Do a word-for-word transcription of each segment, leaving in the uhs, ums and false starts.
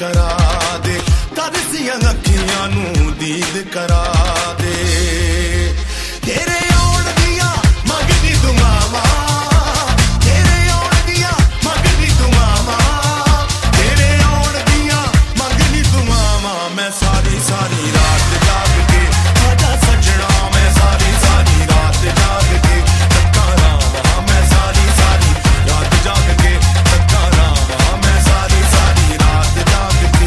करा दे, तरसियां अखियां नू दीद करा दे। तेरे आउण दियां मंगदी दुआवां, तेरे आउण दियां मंगदी दुआवां, तेरे आउण दियां मंगदी दुआवां। मैं सारी सारी रात जाग के आजा सजना, मैं सारी सारी रात जाग के तक्का रावां, मैं सारी सारी रात जाग के तक्का रावां, मैं सारी सारी रात जाग के।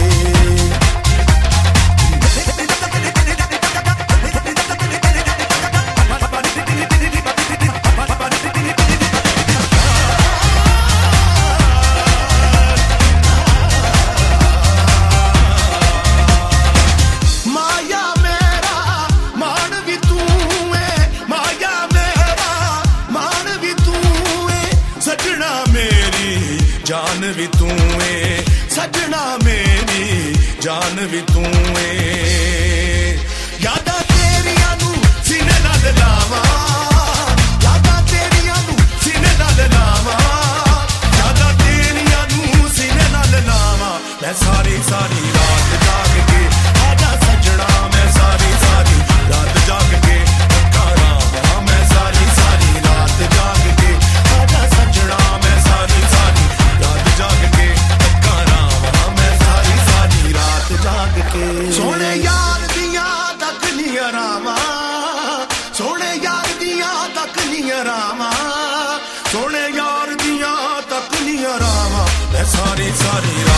माया मेरा मान भी तू है, माया मेरा मान भी तू है, सजना मेरी जान भी तू है, सजना मेरी जान भी तू है। यादां तेरियां नू सीने नाल लावां, यादां तेरियां नू सीने नाल लावां, यादां तेरियां नू सीने नाल लावां। मैं सारी सारी रात जाग के आजा सजना, मैं सारी सारी रात जाग के तक्का रावां, मैं सारी सारी रात जाग के आजा सजना, मैं सारी सारी रात जाग के तक्का रावां, मैं सारी सारी रात जाग के। सोने यार दियां तक नी अरावां, सोने यार दियां तक नी अरावां, सोने यार दियां तक नी अरावां। मैं सारी सारी